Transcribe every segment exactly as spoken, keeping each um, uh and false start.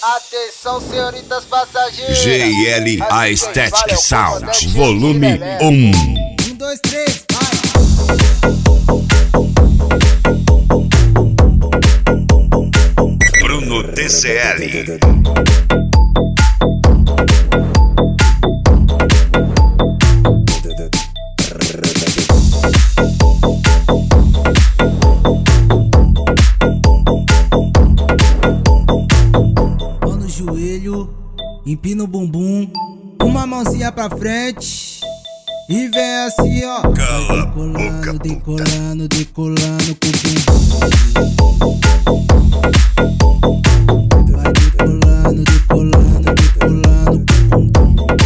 Atenção, senhoritas passageiras. G L Aesthetic Sound, volume um. Um, dois, três, vai! Bruno D C L. Mão no joelho, empina o bumbum, uma mãozinha pra frente e vem assim, ó. Cala a Decolando, boca, decolando, decolando com o bumbum. Vai decolando, decolando, decolando com o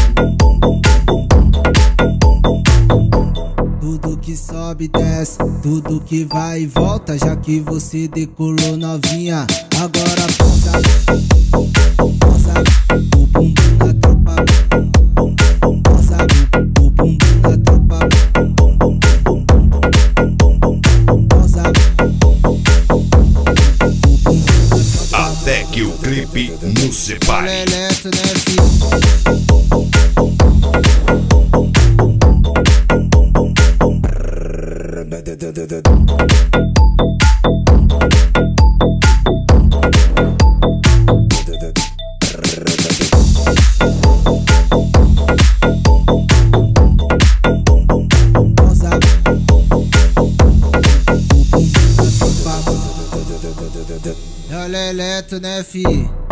bumbum. Tudo que sobe e desce, tudo que vai e volta. Já que você decolou novinha, agora posa, posa o bumbum na tropa, posa o bumbum na tropa, posa o bumbum na tropa. Até que o clipe nos separe. Leleto, né, filho? É o Leleto, né, fi?